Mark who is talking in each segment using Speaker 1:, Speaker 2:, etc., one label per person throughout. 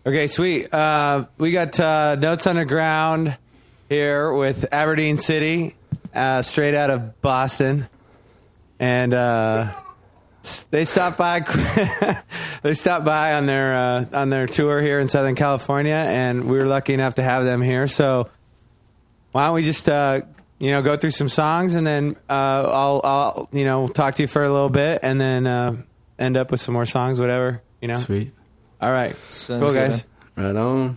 Speaker 1: Okay, sweet. We got Notes Underground here with Aberdeen City, straight out of Boston, and they stopped by. They stopped by on their tour here in Southern California, and we were lucky enough to have them here. So why don't we just go through some songs, and then I'll talk to you for a little bit, and then end up with some more songs, whatever.
Speaker 2: Sweet.
Speaker 1: All right.
Speaker 3: Sounds
Speaker 1: cool,
Speaker 3: good,
Speaker 1: guys.
Speaker 2: Right on.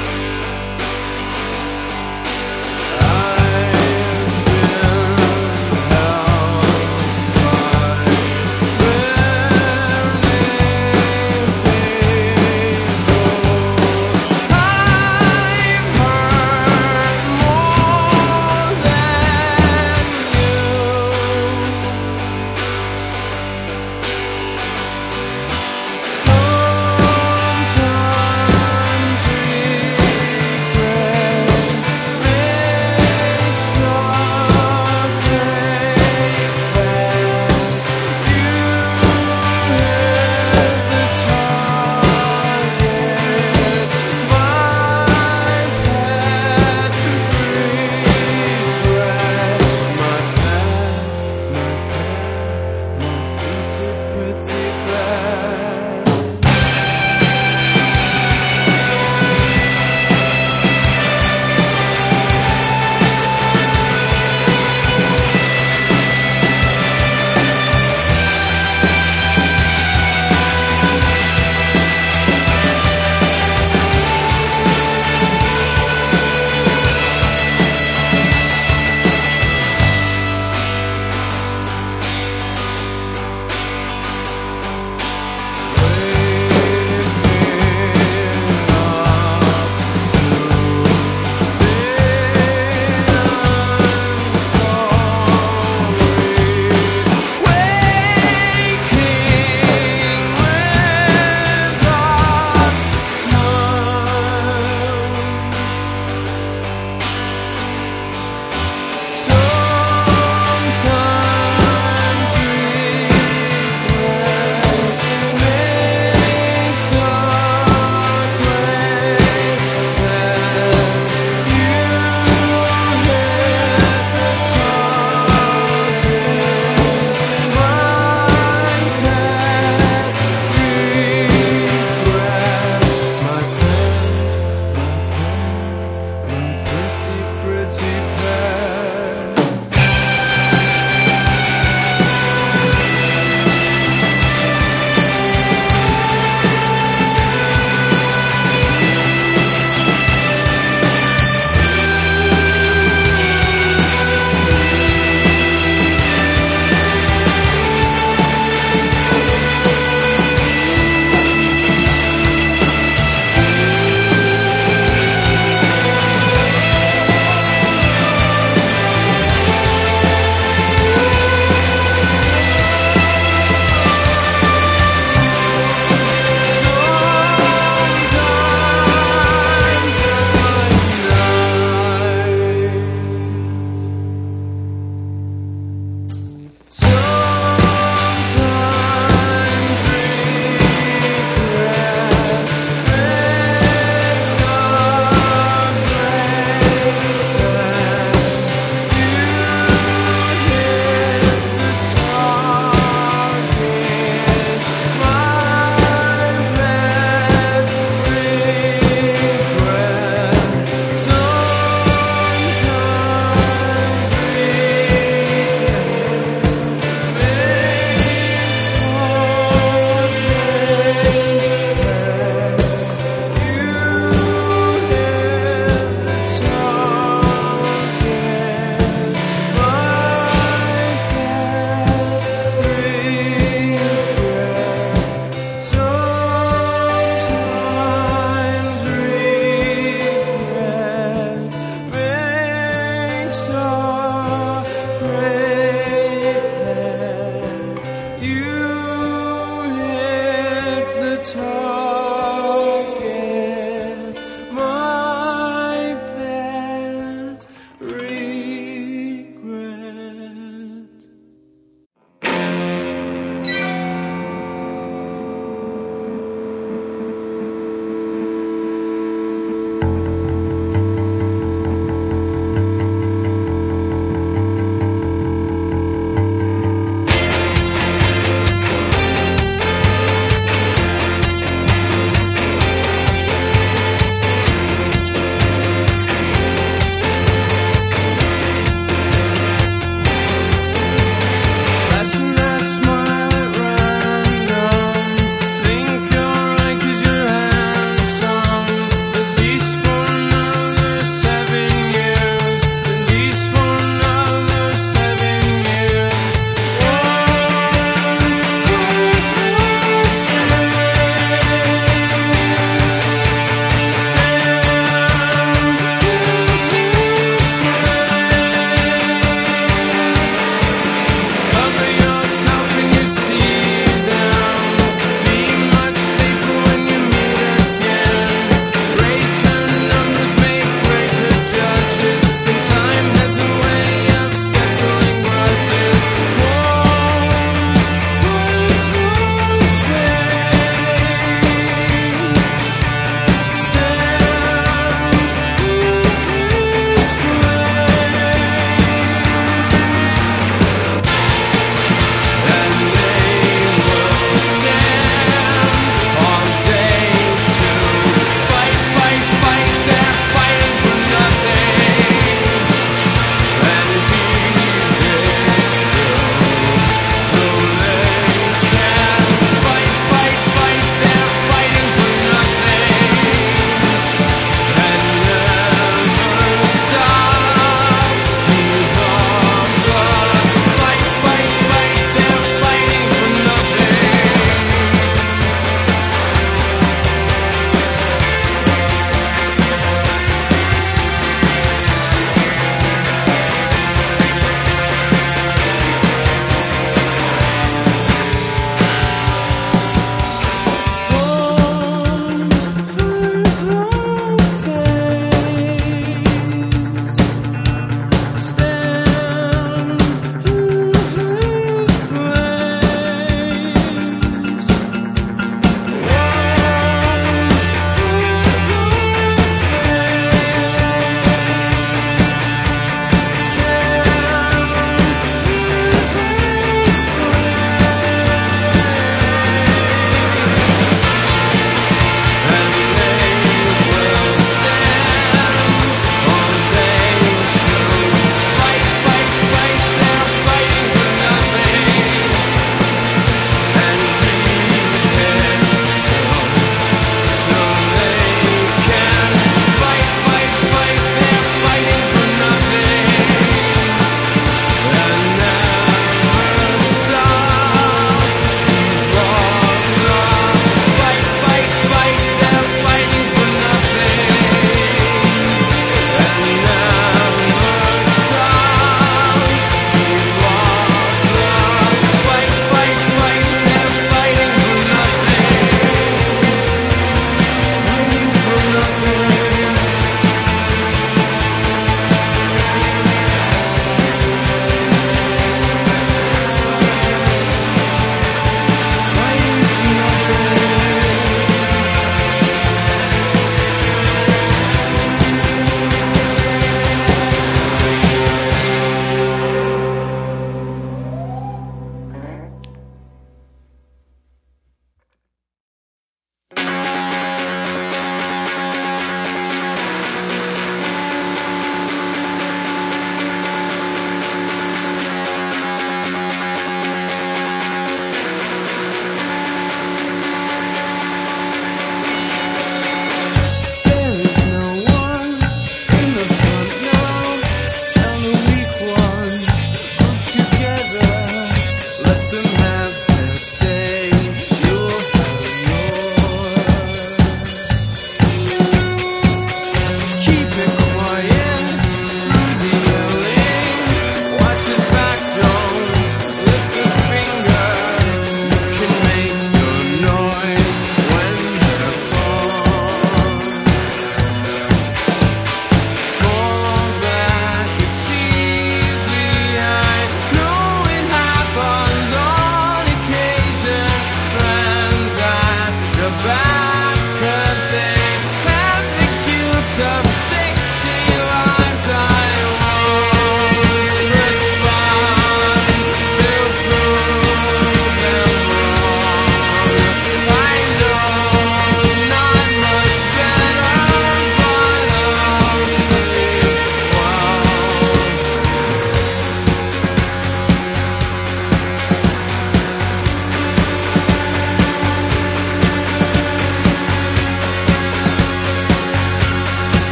Speaker 1: I've been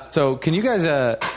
Speaker 1: So can you guys,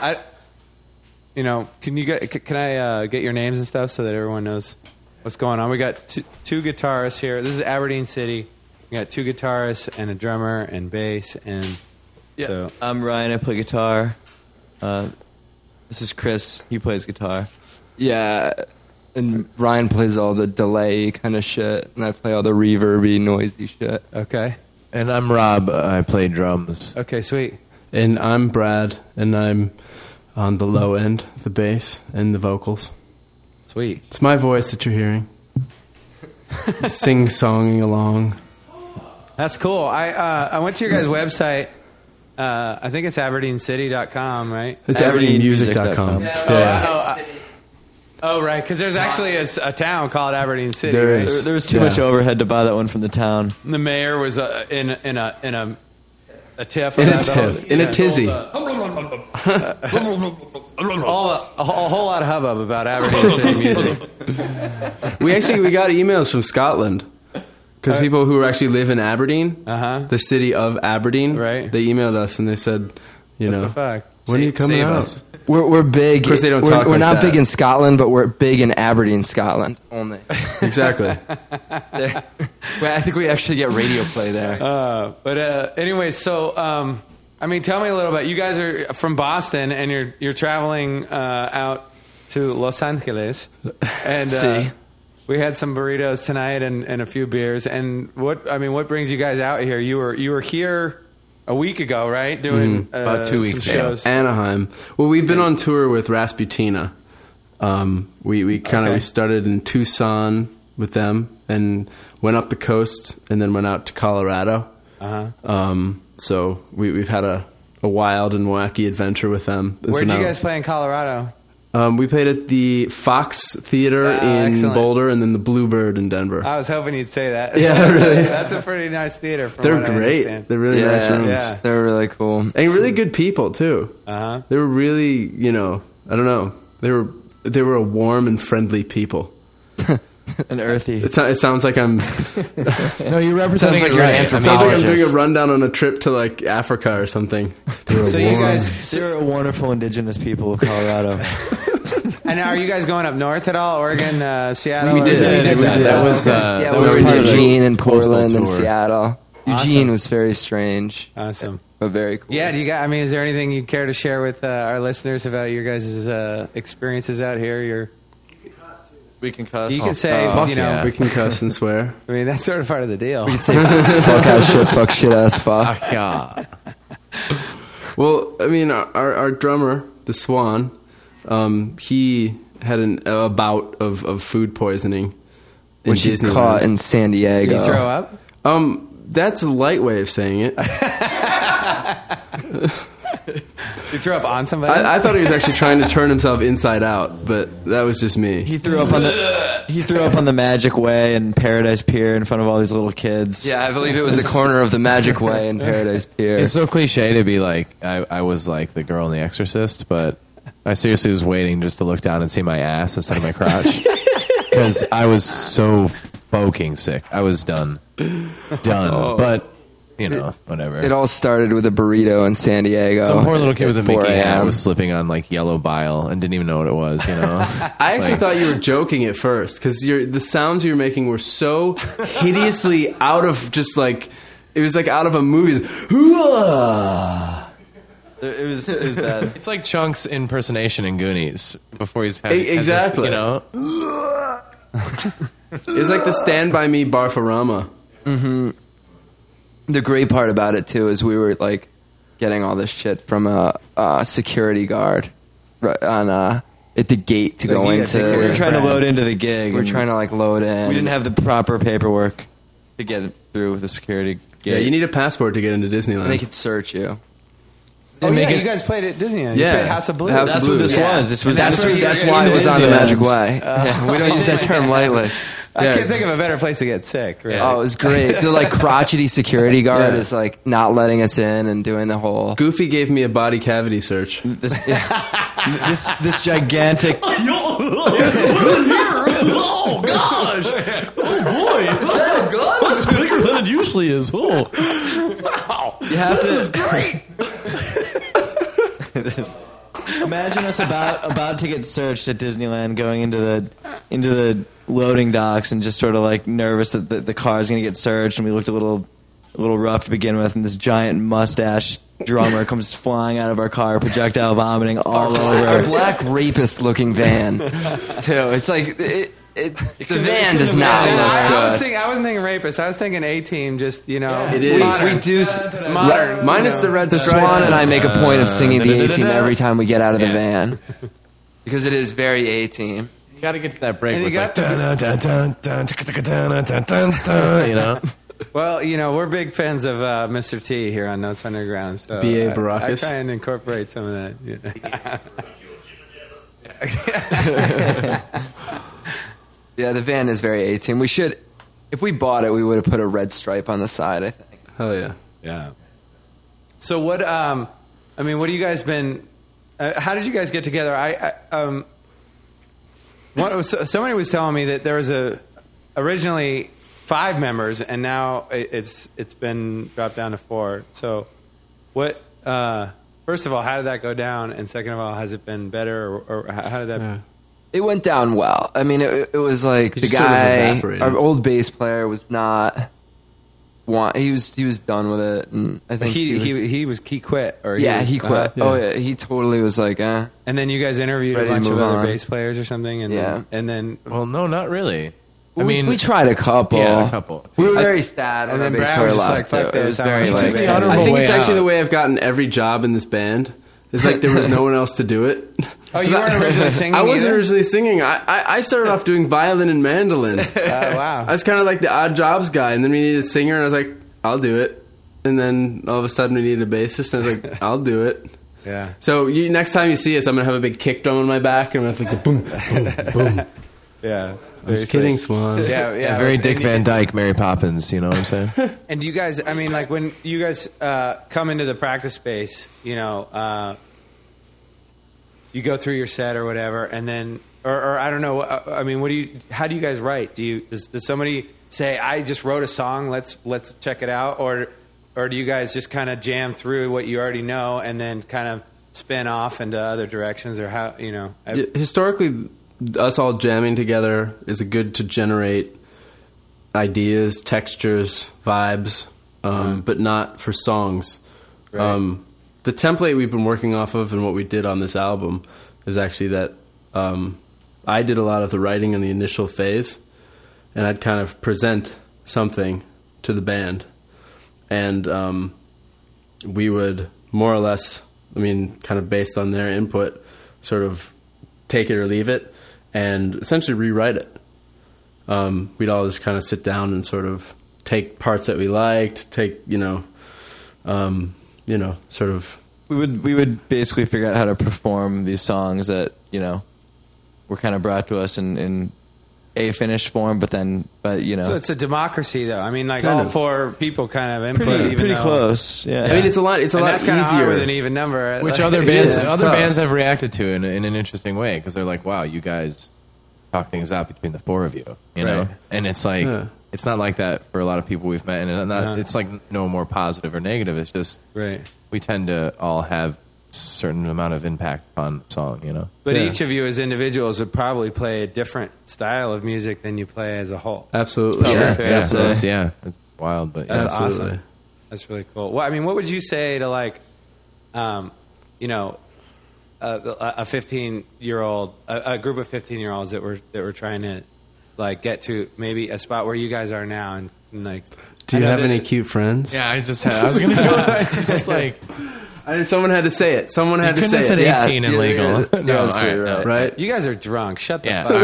Speaker 1: can I get your names and stuff so that everyone knows what's going on? We got two guitarists here. This is Aberdeen City. We got two guitarists and a drummer and bass. And so
Speaker 2: I'm Ryan. I play guitar. This is Chris. He plays guitar.
Speaker 3: Yeah, and Ryan plays all the delay kind of shit, and I play all the reverby, noisy shit.
Speaker 1: Okay.
Speaker 4: And I'm Rob. I play drums.
Speaker 1: Okay, sweet.
Speaker 5: And I'm Brad, and I'm on the low end, the bass and the vocals.
Speaker 1: Sweet.
Speaker 5: It's my voice that you're hearing. Sing-songing along.
Speaker 1: That's cool. I went to your guys' website. I think it's AberdeenCity.com, right?
Speaker 5: It's AberdeenMusic.com.
Speaker 1: Oh, right, because there's actually a town called Aberdeen City.
Speaker 5: There
Speaker 1: right?
Speaker 5: is.
Speaker 2: There was too much overhead to buy that one from the town.
Speaker 1: The mayor was in a tiff.
Speaker 5: In a tiff. In a tizzy.
Speaker 1: A whole lot of hubbub about Aberdeen City music.
Speaker 5: We got emails from Scotland. Because people who actually live in Aberdeen, the city of Aberdeen,
Speaker 1: right?
Speaker 5: They emailed us and they said,
Speaker 1: what the fuck?
Speaker 5: When are you coming out?
Speaker 3: We're big.
Speaker 5: Of course, they don't
Speaker 3: we're,
Speaker 5: talk
Speaker 3: We're
Speaker 5: like
Speaker 3: not
Speaker 5: that.
Speaker 3: big in Scotland, but we're big in Aberdeen, Scotland only.
Speaker 5: Exactly.
Speaker 3: I think we actually get radio play there.
Speaker 1: But anyway, so tell me a little bit. You guys are from Boston, and you're traveling out to Los Angeles, and we had some burritos tonight and a few beers. And what brings you guys out here? You were here a week ago, right? Doing
Speaker 4: about 2 weeks
Speaker 1: some shows.
Speaker 5: Anaheim. Well, we've been on tour with Rasputina. We started in Tucson with them and went up the coast and then went out to Colorado. So we've had a wild and wacky adventure with them.
Speaker 1: Where did you guys play in Colorado?
Speaker 5: We played at the Fox Theater in
Speaker 1: excellent.
Speaker 5: Boulder and then the Bluebird in Denver.
Speaker 1: I was hoping you'd say that.
Speaker 5: Yeah, really.
Speaker 1: That's a pretty nice theater.
Speaker 5: They're great. They're really nice rooms.
Speaker 1: Yeah.
Speaker 3: They're really cool.
Speaker 5: And really good people, too. They were really, I don't know. They were a warm and friendly people.
Speaker 2: And earthy.
Speaker 5: It sounds like I'm...
Speaker 4: No, you're representing
Speaker 3: Sounds like
Speaker 4: it
Speaker 3: you're
Speaker 4: right.
Speaker 3: an
Speaker 5: It sounds like I'm doing a
Speaker 3: anthropologist.
Speaker 5: rundown on a trip to, like, Africa or something.
Speaker 1: So you guys...
Speaker 2: They're a wonderful indigenous people of Colorado.
Speaker 1: And are you guys going up north at all? Oregon, Seattle?
Speaker 5: We did.
Speaker 4: That was
Speaker 3: Yeah,
Speaker 4: that
Speaker 3: we
Speaker 4: was
Speaker 3: were
Speaker 4: part
Speaker 3: in
Speaker 4: of the
Speaker 3: Eugene and
Speaker 4: coastal
Speaker 3: Portland and
Speaker 4: tour.
Speaker 3: Seattle. Eugene was very strange,
Speaker 1: Awesome.
Speaker 3: but very cool.
Speaker 1: Yeah, is there anything you'd care to share with our listeners about your guys' experiences out here?
Speaker 2: We can cuss.
Speaker 1: You can say,
Speaker 4: yeah.
Speaker 5: We can cuss and swear.
Speaker 1: I mean, that's sort of part of the deal.
Speaker 3: You could say fuck ass shit, fuck shit ass fuck.
Speaker 4: Yeah.
Speaker 5: Well, I mean, our drummer, the Swan, he had a bout of food poisoning in
Speaker 3: Which he's
Speaker 5: Disneyland.
Speaker 3: caught in San Diego.
Speaker 1: Did you throw up?
Speaker 5: That's a light way of saying it.
Speaker 1: You threw up on somebody?
Speaker 5: I thought he was actually trying to turn himself inside out, but that was just me.
Speaker 2: He threw up on the Magic Way and Paradise Pier in front of all these little kids.
Speaker 3: Yeah, I believe it was the corner of the Magic Way in Paradise Pier.
Speaker 4: It's so cliche to be like, I was like the girl in The Exorcist, but I seriously was waiting just to look down and see my ass instead of my crotch. Because I was so fucking sick. I was done. But, whatever.
Speaker 3: It all started with a burrito in San Diego.
Speaker 4: Some poor little kid with a
Speaker 3: at 4
Speaker 4: Mickey hat
Speaker 3: a.m.
Speaker 4: was slipping on like yellow bile and didn't even know what it was,
Speaker 5: I actually thought you were joking at first because the sounds you were making were so hideously out of just like it was like out of a movie.
Speaker 2: It was bad.
Speaker 4: It's like Chunk's impersonation in Goonies before he's having
Speaker 5: Exactly.
Speaker 4: has his,
Speaker 5: It was like the Stand By Me Barfarama.
Speaker 3: The great part about it too is we were like getting all this shit from a security guard right on at the gate to go into.
Speaker 2: We were trying to load into the gig.
Speaker 3: We're trying to like load in.
Speaker 2: We didn't have the proper paperwork to get it through with the security gate.
Speaker 5: Yeah, you need a passport to get into Disneyland.
Speaker 3: They could search you.
Speaker 1: Oh, yeah, you guys played at Disneyland. You
Speaker 5: Yeah.
Speaker 1: played House of Blues.
Speaker 5: House of
Speaker 2: That's what
Speaker 5: Blues.
Speaker 2: this was. This was.
Speaker 3: That's why it was on the Magic Way. Yeah, we don't use that term lightly.
Speaker 1: I can't think of a better place to get sick. Really.
Speaker 3: Oh, it was great. The like crotchety security guard is like not letting us in and doing the whole.
Speaker 5: Goofy gave me a body cavity search.
Speaker 2: This gigantic.
Speaker 4: Oh gosh! Oh boy! Is that a gun? That's bigger than it usually is. Oh, wow!
Speaker 2: You have to. This is great. Imagine us about to get searched at Disneyland, going into the loading docks, and just sort of like nervous that the car is going to get searched, and we looked a little rough to begin with, and this giant mustache drummer comes flying out of our car, projectile vomiting all over.
Speaker 3: Our black rapist-looking van, too. It's like the van does not look good.
Speaker 1: I wasn't thinking rapist. I was thinking A-Team. Just
Speaker 5: it is.
Speaker 3: We do
Speaker 1: modern,
Speaker 5: minus the red
Speaker 3: The
Speaker 5: stripe.
Speaker 3: Swan and I make a point of singing the A-Team every time we get out of the van, because it is very A-Team.
Speaker 4: You got to get to that break.
Speaker 1: And
Speaker 4: Where
Speaker 1: you
Speaker 4: it's like, dun, dun, dun, dun, dun, dun, you know.
Speaker 1: Well, we're big fans of Mr. T here on Notes Underground. So
Speaker 5: B.A.
Speaker 1: I
Speaker 5: Baracus.
Speaker 1: try and incorporate some of that.
Speaker 3: Yeah, the van is very A-Team. We should, if we bought it, we would have put a red stripe on the side, I think.
Speaker 5: Hell yeah.
Speaker 1: Yeah. So what? What have you guys been? How did you guys get together? Somebody was telling me that there was originally 5 members, and now it's been dropped down to 4. So, what? First of all, how did that go down? And second of all, has it been better, or how did that?
Speaker 5: Yeah.
Speaker 3: It went down well. I mean, it was like the
Speaker 5: just sort of
Speaker 3: guy,
Speaker 5: evaporated.
Speaker 3: our old bass player, was not. He was done with it, and I think
Speaker 1: He quit, or
Speaker 3: he quit.
Speaker 5: yeah.
Speaker 3: Oh yeah, he totally was like,
Speaker 1: And then you guys interviewed a
Speaker 3: Ready to
Speaker 1: bunch of
Speaker 3: move
Speaker 1: other
Speaker 3: on.
Speaker 1: bass players or something, and
Speaker 3: Yeah.
Speaker 1: then
Speaker 4: Well, no, not really. I
Speaker 3: We-
Speaker 4: mean,
Speaker 3: we tried a couple.
Speaker 4: Yeah, a couple.
Speaker 3: We were very sad
Speaker 1: and
Speaker 3: when our
Speaker 1: then
Speaker 3: bass
Speaker 1: Brad
Speaker 3: player
Speaker 1: was just
Speaker 3: left.
Speaker 1: like, "Fuck
Speaker 3: It was
Speaker 1: this,
Speaker 3: very
Speaker 1: I'm
Speaker 3: like.
Speaker 1: gonna take the
Speaker 5: I think
Speaker 4: way
Speaker 5: it's actually
Speaker 4: out.
Speaker 5: the way I've gotten every job in this band. It's like there was no one else to do it.
Speaker 1: Oh, you weren't originally singing
Speaker 5: I wasn't
Speaker 1: either?
Speaker 5: originally singing. I started off doing violin and mandolin.
Speaker 1: wow.
Speaker 5: I was kind of like the odd jobs guy, and then we needed a singer, and I was like, I'll do it. And then all of a sudden we needed a bassist, and I was like, I'll do it.
Speaker 1: Yeah.
Speaker 5: So next time you see us, I'm going to have a big kick drum on my back, and I'm going to have like the boom, boom, boom.
Speaker 1: Yeah.
Speaker 5: I'm just kidding, Swan.
Speaker 1: Yeah, yeah.
Speaker 4: very Dick
Speaker 1: And-
Speaker 4: Van Dyke, Mary Poppins. You know what I'm saying?
Speaker 1: And do you guys, like when you guys come into the practice space, you go through your set or whatever, and then, or I don't know, how do you guys write? Does somebody say, I just wrote a song, let's check it out? Or do you guys just kind of jam through what you already know and then kind of spin off into other directions, or how,
Speaker 5: Historically, us all jamming together is good to generate ideas, textures, vibes, but not for songs.
Speaker 1: Right.
Speaker 5: The template we've been working off of and what we did on this album is actually that I did a lot of the writing in the initial phase, and I'd kind of present something to the band, and we would more or less, kind of based on their input, sort of take it or leave it, and essentially rewrite it. We'd all just kind of sit down and sort of take parts that we liked, sort of.
Speaker 2: We would basically figure out how to perform these songs that were kind of brought to us in a finished form, but
Speaker 1: So it's a democracy, though.
Speaker 5: Kind
Speaker 1: all
Speaker 5: of.
Speaker 1: 4 people kind of input,
Speaker 2: pretty
Speaker 1: even though,
Speaker 2: close. Yeah,
Speaker 5: It's a lot. It's a
Speaker 1: and
Speaker 5: lot
Speaker 1: that's kind of hard
Speaker 5: easier
Speaker 1: with an even number.
Speaker 4: Which
Speaker 1: Like,
Speaker 4: other bands?
Speaker 5: it's
Speaker 4: Other
Speaker 5: tough.
Speaker 4: bands have reacted to in an interesting way, because they're like, "Wow, you guys talk things out between the 4 of you," know.
Speaker 1: Right.
Speaker 4: And it's like it's not like that for a lot of people we've met, and it's like no more positive or negative. It's just
Speaker 1: Right.
Speaker 4: we tend to all have a certain amount of impact on the song,
Speaker 1: But
Speaker 5: Yeah.
Speaker 1: each of you as individuals would probably play a different style of music than you play as a whole.
Speaker 5: Absolutely.
Speaker 3: Yeah.
Speaker 1: fair.
Speaker 4: Yeah, so it's wild, but
Speaker 1: That's
Speaker 5: Absolutely.
Speaker 1: awesome. That's really cool. Well, what would you say to a 15-year-old, a group of 15-year-olds that were trying to get to maybe a spot where you guys are now, and like.
Speaker 5: Do you have any cute friends?
Speaker 4: yeah, I was gonna go. It's just like
Speaker 5: Someone had to say it. Someone had to
Speaker 4: couldn't
Speaker 5: say
Speaker 4: have said
Speaker 5: it.
Speaker 4: 18 and legal.
Speaker 3: You're
Speaker 4: No,
Speaker 3: absolutely
Speaker 4: all right,
Speaker 3: right.
Speaker 5: Right?
Speaker 1: You guys are drunk. Shut the
Speaker 4: Yeah.
Speaker 1: fuck
Speaker 4: All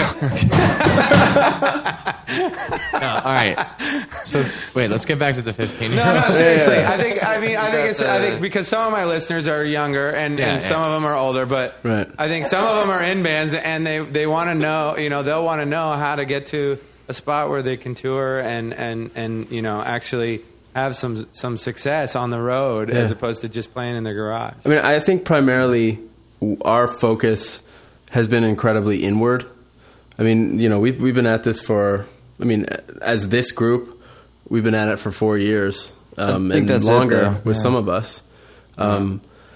Speaker 1: up.
Speaker 4: right. No, all right. So wait, let's get back to the 15.
Speaker 1: No, seriously. I think because some of my listeners are younger and some of them are older, but
Speaker 5: Right.
Speaker 1: I think some of them are in bands and they want to know, they'll want to know how to get to a spot where they can tour and actually have some success on the road as opposed to just playing in their garage.
Speaker 5: I think primarily our focus has been incredibly inward. We've been at this for, as this group, we've been at it for 4 years, and
Speaker 2: that's
Speaker 5: longer
Speaker 2: it, though.
Speaker 5: with some of us.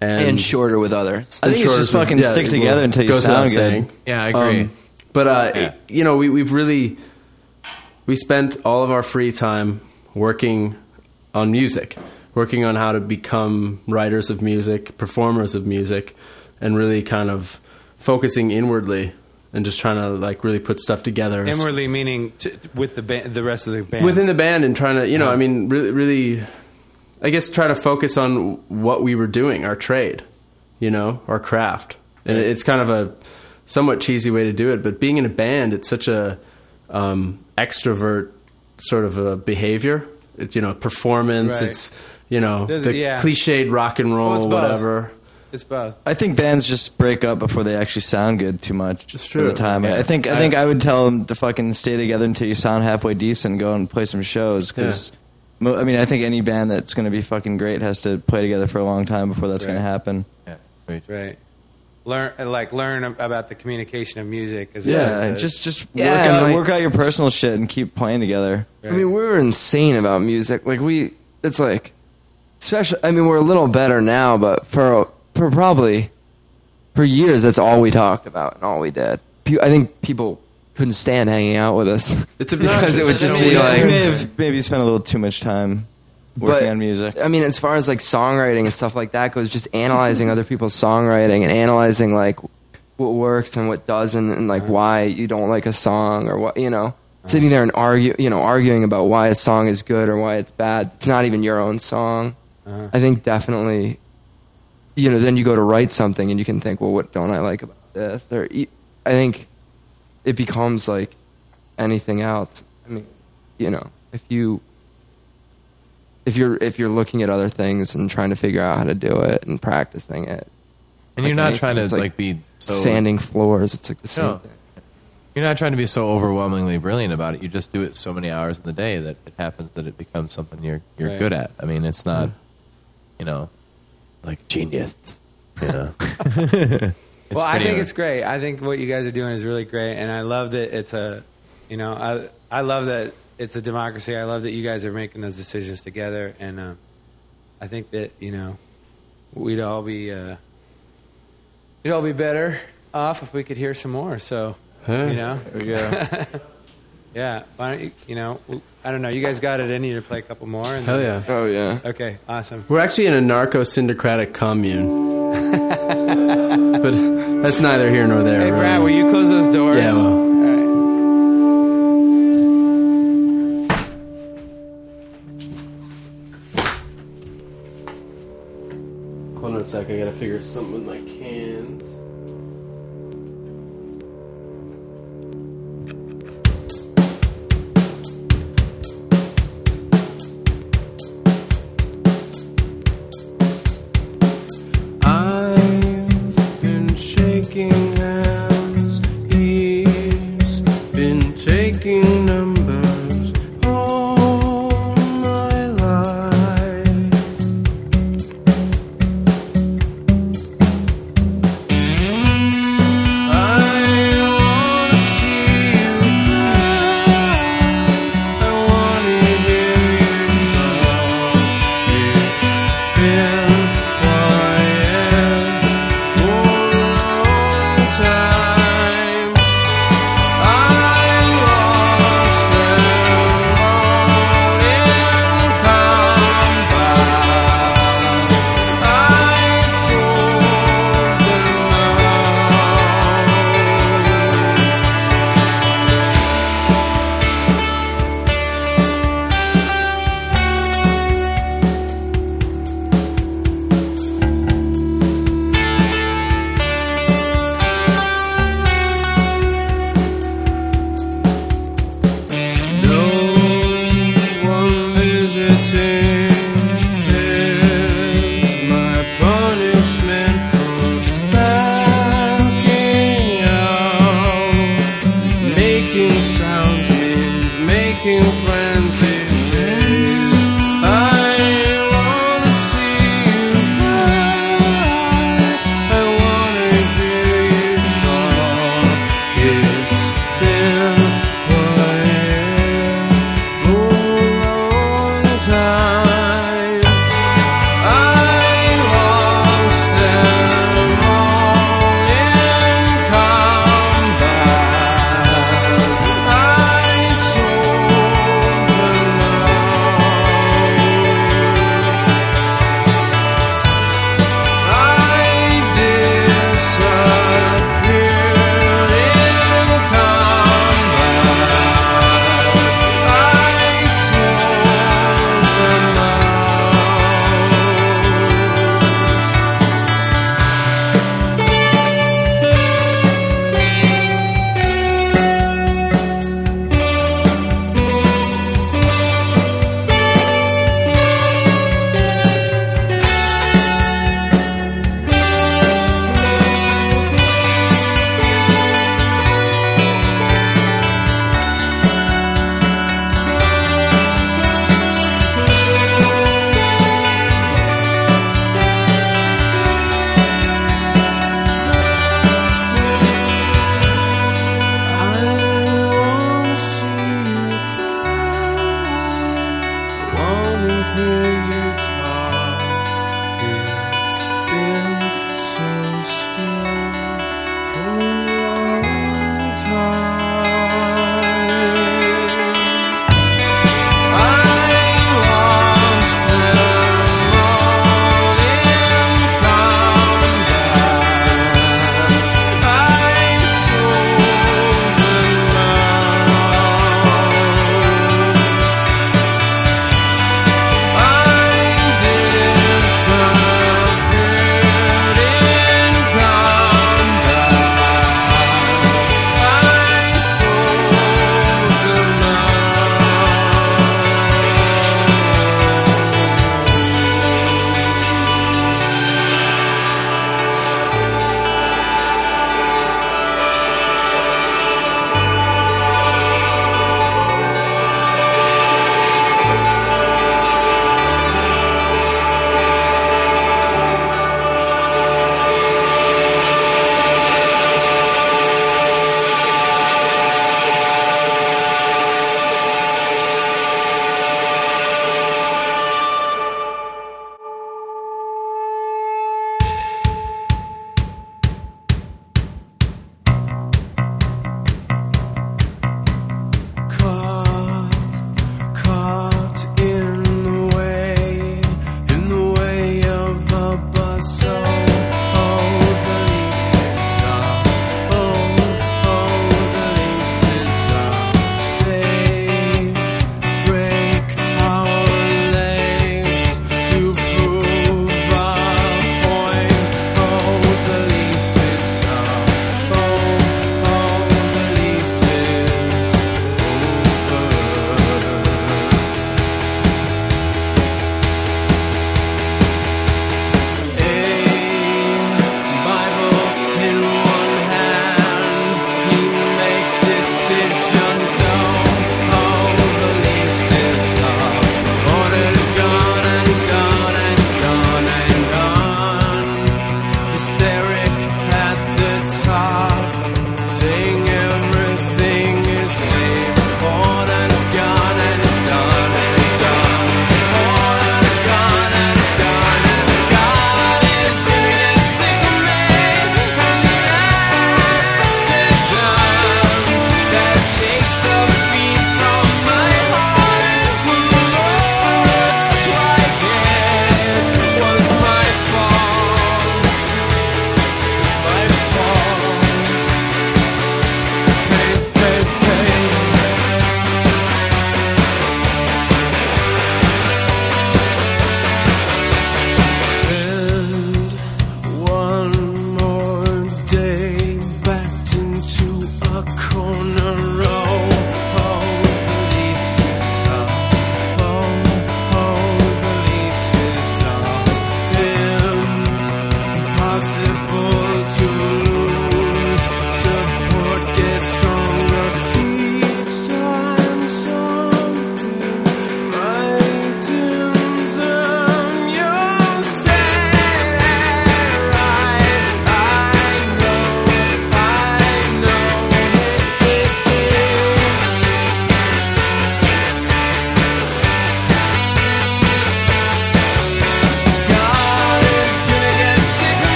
Speaker 3: and shorter with others.
Speaker 2: I think you should just fucking stick together until you
Speaker 5: goes without
Speaker 2: sound good.
Speaker 5: saying.
Speaker 4: Yeah, I agree.
Speaker 5: But you know, we spent all of our free time working on music, working on how to become writers of music, performers of music, and really kind of focusing inwardly and just trying to like really put stuff together.
Speaker 1: Inwardly meaning with the rest of the band.
Speaker 5: Within the band, and trying to, you know, I mean, really, I guess try to focus on what we were doing, our trade, you know, our craft. And it's kind of a somewhat cheesy way to do it, but being in a band, it's such a extrovert sort of a behavior. It's, you know, performance.
Speaker 1: Right.
Speaker 5: It's, you know, the
Speaker 1: yeah.
Speaker 5: cliched rock and roll,
Speaker 1: it's both.
Speaker 5: whatever.
Speaker 1: It's both.
Speaker 2: I think bands just break up before they actually sound good too much.
Speaker 5: It's
Speaker 2: For
Speaker 5: true.
Speaker 2: the time.
Speaker 1: Yeah.
Speaker 2: I think I would tell them to fucking stay together until you sound halfway decent and go and play some shows. Because I mean, I think any band that's going to be fucking great has to play together for a long time before that's going to happen.
Speaker 4: Yeah, sweet.
Speaker 1: Right. Learn about the communication of music. As
Speaker 2: Yeah,
Speaker 1: opposed to-
Speaker 2: just
Speaker 3: Yeah, and
Speaker 2: work out your personal shit and keep playing together.
Speaker 1: Right.
Speaker 3: I mean, we were insane about music. Like it's like, especially. I mean, we're a little better now, but for probably for years, that's all we talked about and all we did. I think people couldn't stand hanging out with us.
Speaker 5: It's
Speaker 3: because it would just be
Speaker 2: You
Speaker 3: like.
Speaker 2: may have maybe spent a little too much time working on music.
Speaker 3: I mean, as far as like songwriting and stuff like that goes, just analyzing other people's songwriting and analyzing like what works and what doesn't, and like why you don't like a song or what, you know, sitting there and arguing about why a song is good or why it's bad. It's not even your own song. I think definitely, you know, then you go to write something and you can think, well, what don't I like about this? Or I think it becomes like anything else. I mean, you know, if you're looking at other things and trying to figure out how to do it and practicing it,
Speaker 4: And you're
Speaker 3: like
Speaker 4: not
Speaker 3: anything,
Speaker 4: trying to
Speaker 3: it's
Speaker 4: like be so,
Speaker 3: sanding floors. It's like the same
Speaker 4: No.
Speaker 3: thing.
Speaker 4: You're not trying to be so overwhelmingly brilliant about it. You just do it so many hours in the day that it happens that it becomes something you're
Speaker 1: Right.
Speaker 4: good at. I mean, it's not, you know, like genius. You know.
Speaker 1: Well, I think it's great. I think what you guys are doing is really great, and I love that it's a, you know, I love that it's a democracy. I love that you guys are making those decisions together, and I think that, you know, we'd all be better off if we could hear some more. So, you know,
Speaker 2: There we go.
Speaker 1: yeah. Why don't you, you know, I don't know. You guys got it in you to play a couple more. And
Speaker 5: Hell
Speaker 1: then-
Speaker 5: yeah.
Speaker 3: Oh yeah.
Speaker 1: Okay. Awesome.
Speaker 5: We're actually in a narco-syndicratic commune. But that's neither here nor there.
Speaker 1: Hey,
Speaker 5: really.
Speaker 1: Brad, will you close those doors?
Speaker 5: Yeah, well.
Speaker 1: All right.
Speaker 5: Hold on a sec, I gotta figure something with my cans. I've been shaking hands, he's been taking numbers all my life. time. I lost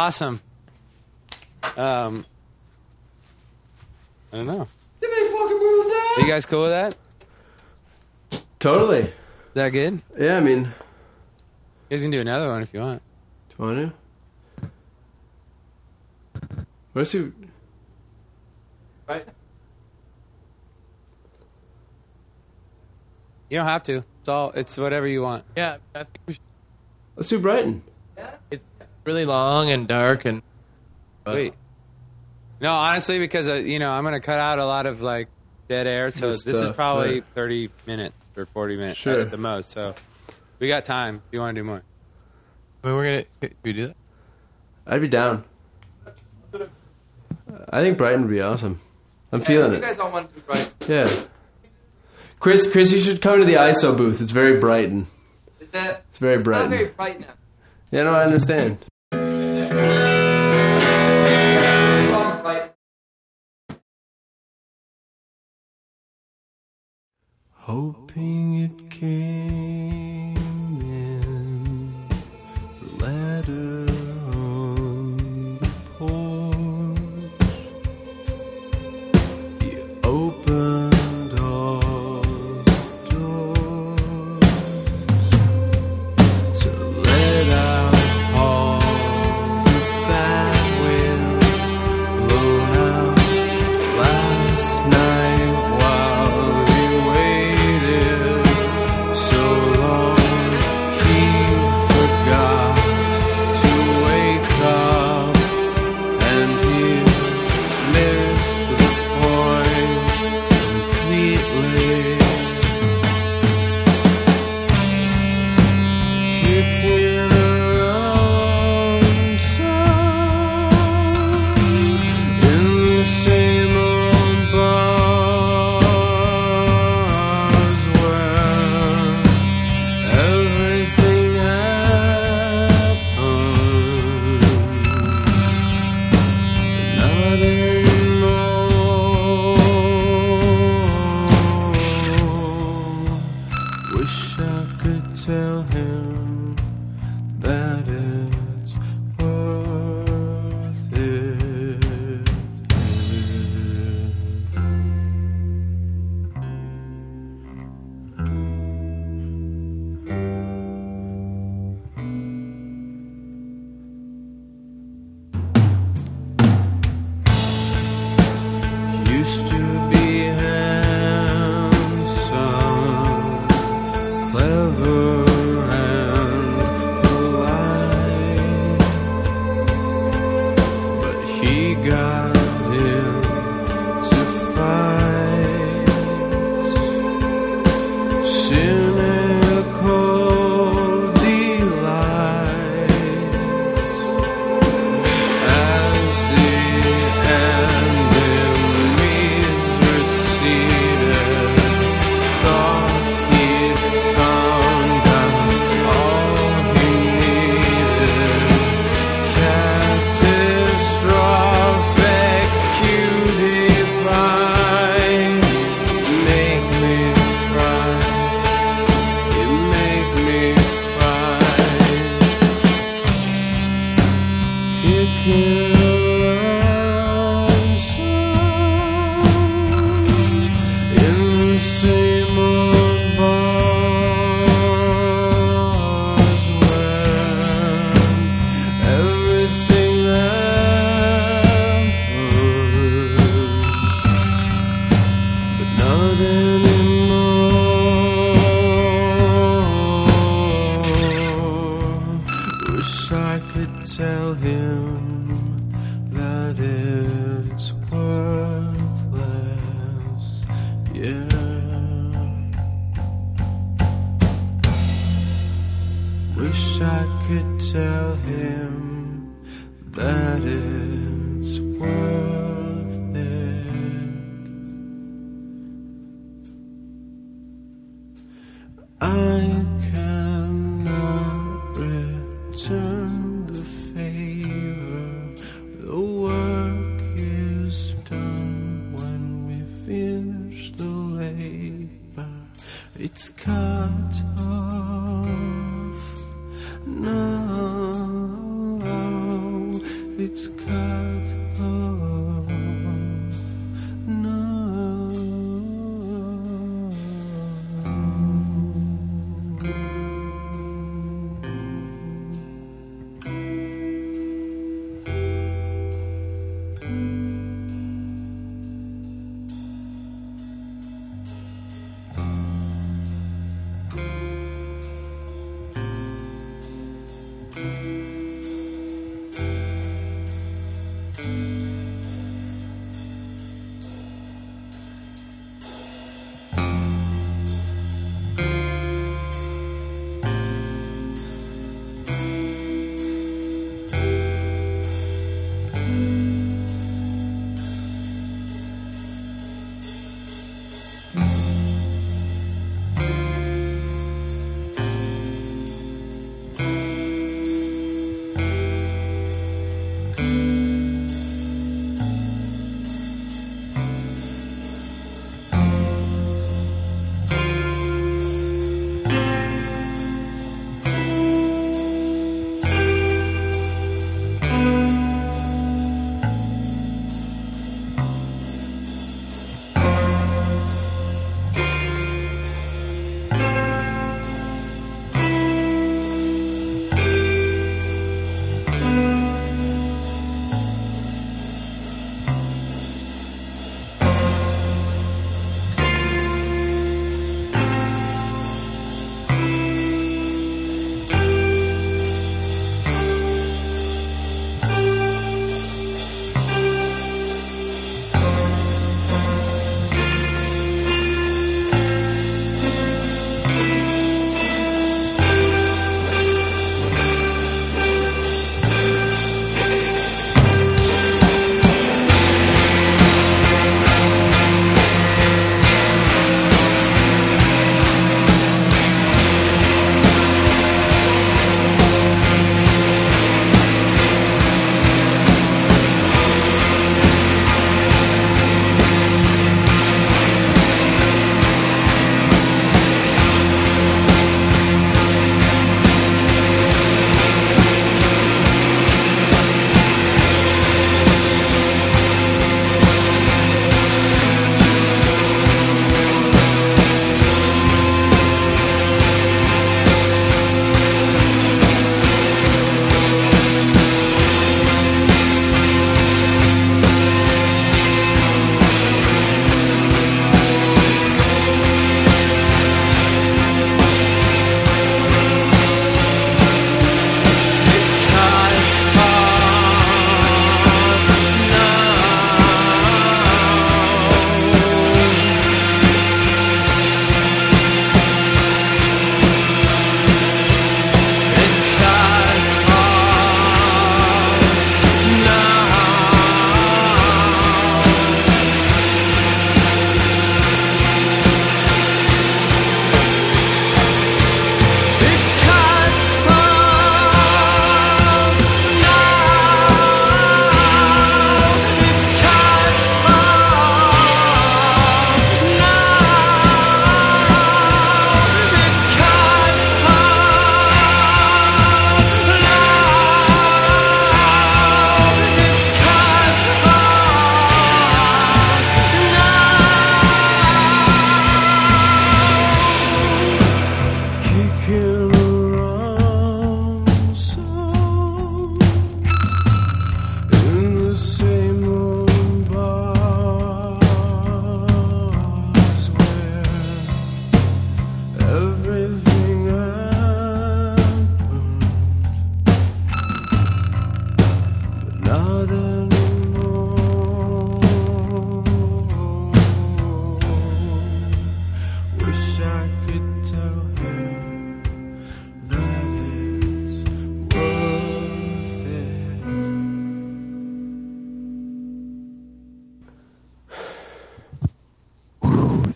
Speaker 1: awesome. I don't know. Are you guys cool with that?
Speaker 5: Totally.
Speaker 1: Is that good?
Speaker 5: Yeah, I mean,
Speaker 1: You guys can do another one if you want.
Speaker 5: do you want to? Where's he?
Speaker 2: Right.
Speaker 1: You don't have to. It's whatever you want.
Speaker 4: Yeah, I think we should.
Speaker 5: Let's do Brighton.
Speaker 4: It's really long and dark and.
Speaker 1: Sweet. No, honestly, because I'm gonna cut out a lot of like dead air, so
Speaker 5: Good
Speaker 1: this is
Speaker 5: stuff,
Speaker 1: probably
Speaker 5: right.
Speaker 1: 30 minutes or 40 minutes
Speaker 5: Sure.
Speaker 1: at the most. So we got time. If you want to do more?
Speaker 4: I mean, we're gonna. We do that.
Speaker 5: I'd be down. I think Brighton would be awesome. I'm feeling
Speaker 3: You
Speaker 5: it.
Speaker 3: guys all want to do Brighton.
Speaker 5: Yeah. Chris, you should come to the ISO booth. It's very Brighton. It's very
Speaker 3: Not
Speaker 5: Brighton.
Speaker 3: very bright now.
Speaker 5: Yeah, no, I understand.
Speaker 3: Wrong Brighton.
Speaker 5: Hoping it came in a letter on the porch. You opened all the doors to let out all the bad wind blown out last night while we waited so long. He forgot to wake up, and he's missed the point completely. Kicking around some in the same old bars where everything happened, not anymore. Wish I could tell him that it's worth it. Used to be handsome, clever and polite, but he got into fights, cynical delights. As the enemies receded, thought he'd found out all he needed. Catastrophic cutie pie. Make me cry. You make me cry. Kicking around some in the same old bars where everything happened, but not anymore. Wish I could tell him that it's worthless. Yeah. Wish I could tell him that it's worth it. I cannot return the favor. The work is done when we finish the labor. It's cut off. No,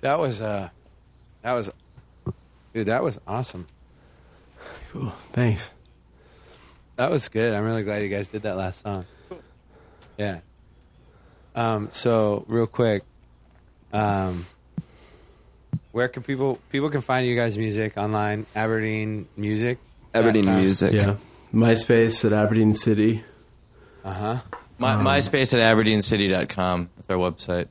Speaker 1: That was dude. That was awesome.
Speaker 5: Cool. Thanks.
Speaker 1: That was good. I'm really glad you guys did that last song. Yeah. So real quick, where can people can find you guys' music online? Aberdeen Music.
Speaker 3: Aberdeen Music.
Speaker 5: Yeah. MySpace at Aberdeen City.
Speaker 2: MySpace at AberdeenCity.com. That's our website.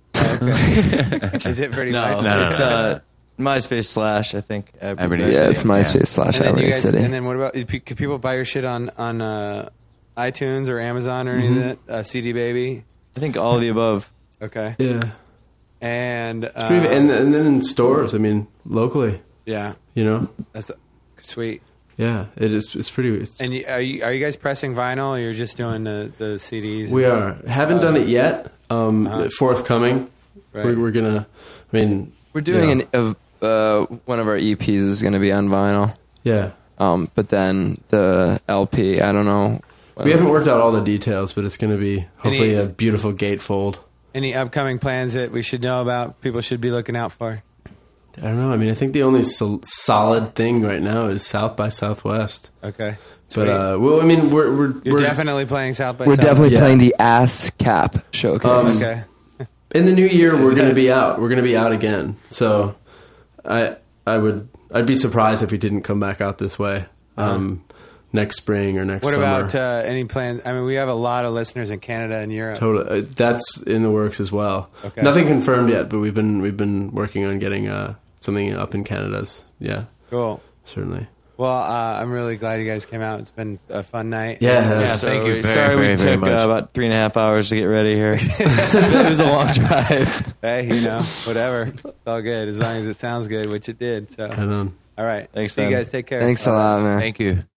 Speaker 1: Is it pretty much?
Speaker 2: It's MySpace / I think
Speaker 4: Aberdeen
Speaker 3: Yeah,
Speaker 4: City.
Speaker 3: it's MySpace /
Speaker 1: And then, you
Speaker 3: Aberdeen
Speaker 1: guys,
Speaker 3: City.
Speaker 1: and then what about? Can people buy your shit on iTunes or Amazon or any of that? CD Baby.
Speaker 2: I think all of the above.
Speaker 1: Okay.
Speaker 5: Yeah.
Speaker 1: And
Speaker 5: And then in stores, I mean, locally,
Speaker 1: yeah,
Speaker 5: you know?
Speaker 1: that's sweet.
Speaker 5: Yeah, it's pretty.
Speaker 1: And are you guys pressing vinyl? Or you're just doing the CDs?
Speaker 5: We are. Haven't done it yet. Forthcoming.
Speaker 1: Right.
Speaker 5: We're gonna. I mean,
Speaker 3: We're doing one of our EPs is going to be on vinyl.
Speaker 5: Yeah.
Speaker 3: But then the LP, I don't know.
Speaker 5: We haven't worked out all the details, but it's going to be hopefully
Speaker 1: Any-
Speaker 5: a beautiful gatefold.
Speaker 1: Any upcoming plans that we should know about? People should be looking out for.
Speaker 5: I don't know. I mean, I think the only solid thing right now is South by Southwest.
Speaker 1: Okay.
Speaker 5: But well, I mean, we're
Speaker 1: definitely playing South by
Speaker 3: We're
Speaker 1: Southwest.
Speaker 3: definitely
Speaker 5: Yeah.
Speaker 3: playing the Ass Cap showcase.
Speaker 1: Okay.
Speaker 5: in the new year. We're going to be out. We're going to be out again. So I'd be surprised if we didn't come back out this way. Next spring or next
Speaker 1: What
Speaker 5: summer.
Speaker 1: about any plans? I mean, we have a lot of listeners in Canada and Europe.
Speaker 5: Totally, that's in the works as well.
Speaker 1: Okay.
Speaker 5: Nothing confirmed yet, but we've been working on getting something up in Canada's. Yeah,
Speaker 1: Cool.
Speaker 5: certainly.
Speaker 1: Well, I'm really glad you guys came out. It's been a fun night.
Speaker 5: Yeah,
Speaker 4: thank you very,
Speaker 2: Sorry
Speaker 4: very,
Speaker 2: we
Speaker 4: very
Speaker 2: took
Speaker 4: much.
Speaker 2: about 3.5 hours to get ready here. It was a long drive.
Speaker 1: Hey, whatever. It's all good as long as it sounds good, which it did. So,
Speaker 5: And
Speaker 1: all right.
Speaker 2: Thanks,
Speaker 1: See you
Speaker 2: man.
Speaker 1: guys. Take care.
Speaker 3: Thanks a lot, man.
Speaker 4: Thank you.